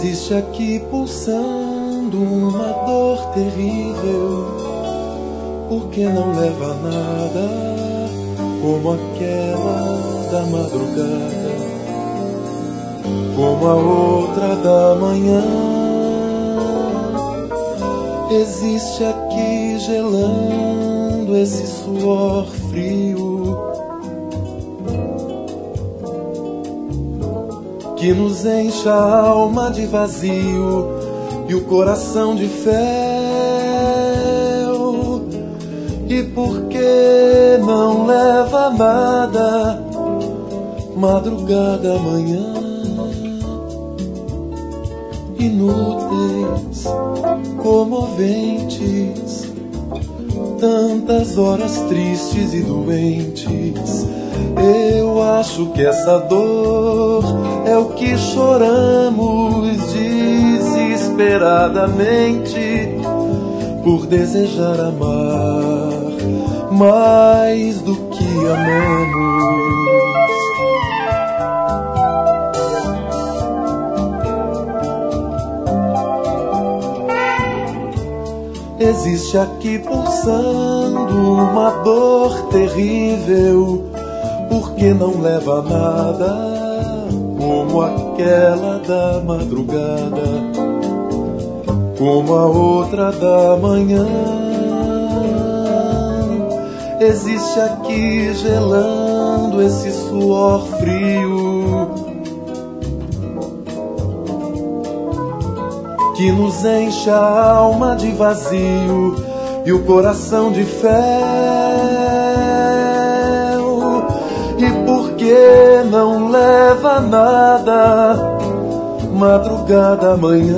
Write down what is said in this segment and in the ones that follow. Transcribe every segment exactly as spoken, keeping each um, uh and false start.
Existe aqui pulsando uma dor terrível, porque não leva a nada, como aquela da madrugada, como a outra da manhã. Existe aqui gelando esse suor frio que nos enche a alma de vazio e o coração de fel. E porque não leva nada, madrugada, manhã, inúteis, comoventes, tantas horas tristes e doentes. Eu acho que essa dor é o que choramos desesperadamente por desejar amar mais do que amamos. Existe aqui pulsando uma dor terrível, porque não leva a nada, como aquela da madrugada, como a outra da manhã. Existe aqui gelando esse suor frio que nos enche a alma de vazio e o coração de fel. E porque não leva nada, madrugada, manhã,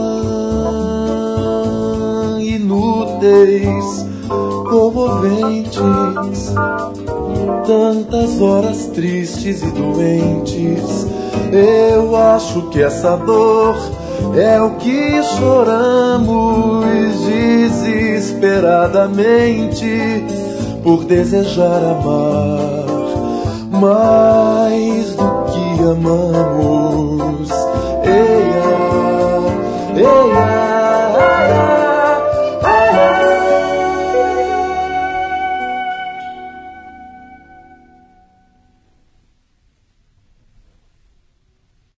inúteis, comoventes, tantas horas tristes e doentes. Eu acho que essa dor é o que choramos desesperadamente por desejar amar mais do que amamos.